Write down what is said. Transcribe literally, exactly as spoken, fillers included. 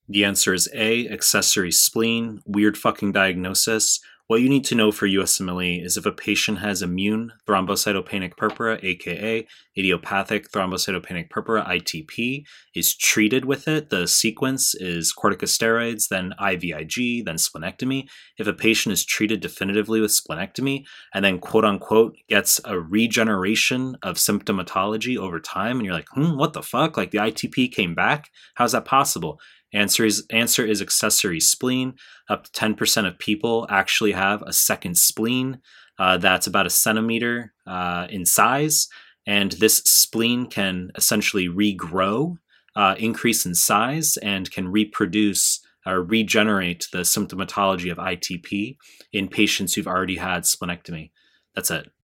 The answer is A, accessory spleen, weird fucking diagnosis. What you need to know for U S M L E is if a patient has immune thrombocytopenic purpura, aka idiopathic thrombocytopenic purpura, I T P, is treated with it. The sequence is corticosteroids, then I V I G, then splenectomy. If a patient is treated definitively with splenectomy and then quote unquote gets a regeneration of symptomatology over time, and you're like, hmm, what the fuck? Like the I T P came back? How's that possible? Answer is answer is accessory spleen. Up to ten percent of people actually have a second spleen uh, that's about a centimeter uh, in size, and this spleen can essentially regrow, uh, increase in size, and can reproduce or regenerate the symptomatology of I T P in patients who've already had splenectomy. That's it.